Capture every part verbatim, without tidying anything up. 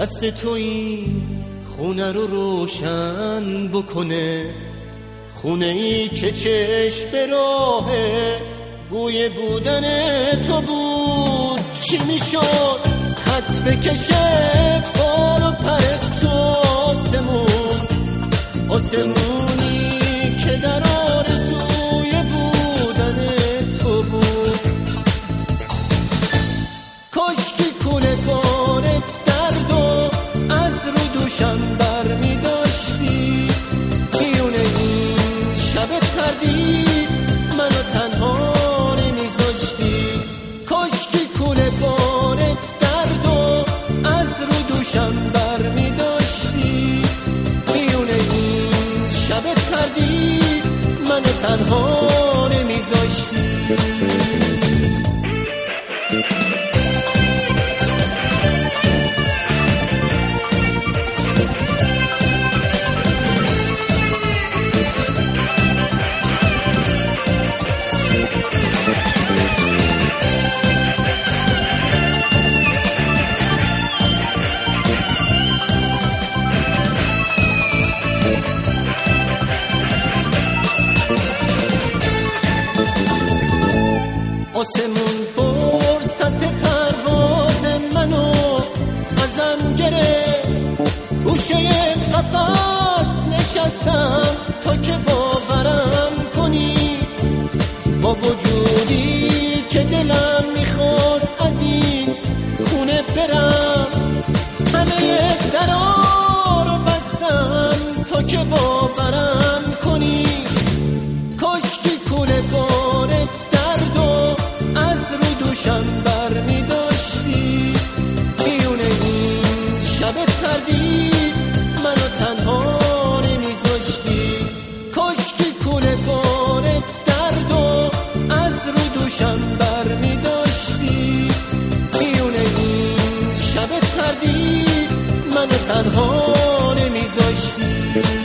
دست تو این خونه رو روشن بکنه، خونه ای که چشم به راهه بوی بودن تو بود. چی میشد خط بکشه بال و پر تو آسمون، آسمونی که در آرزوی بودن تو بود. کاشکی کوله بار درد و از رو دوشم بر می داشتی، میونه این شب تردید منو تنها نمیذاشتی. کاشکی کوله بار درد و از رو دوشم بر می داشتی، میونه این شب تردید منو تنها نمیذاشتی. آسمون فرصت پرواز منو ازم گرفت، گوشه قفس نشستم تا که باورم کنی. با وجودی که دلم میخواست از این خونه برم، همه درا رو بستم تا که باورم کنی. کاشکی کوله بار درد و از رو دوشم بر می داشتی، میونه این شب تردید منو تنها نمیذاشتی. کاشکی کوله بار درد و از رو دوشم بر می داشتی، میونه این شب تردید منو تنها نمیذاشتی.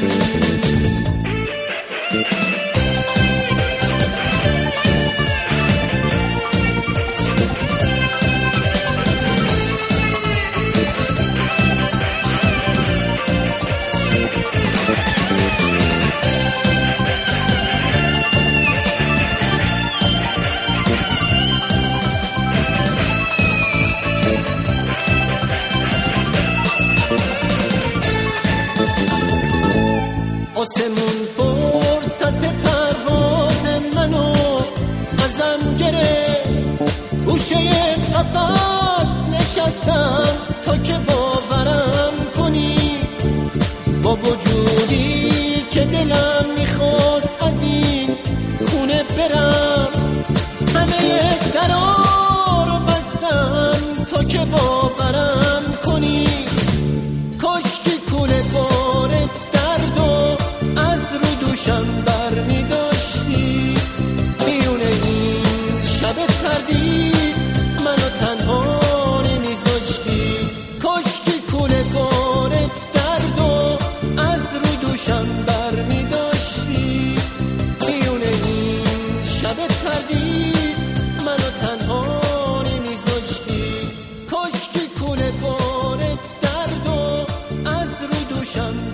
آسمون فرصت پرواز منو ازم گرفت، گوشه قفس نشستم تا که باورم کنی. با وجودی که دلم میخواست از این خونه برم، همه درا رو بستم تا که باورم کنی. کاشکی کوله بار درد و از رو دوشم بر می داشتی، میونه این شب تردید منو تنها نمیذاشتی. کاشکی کوله بار درد و از رو دوشم بر می داشتی، میونه این شب تردید منو تنها نمیذاشتی. کاشکی کوله بار درد و از رو دوشم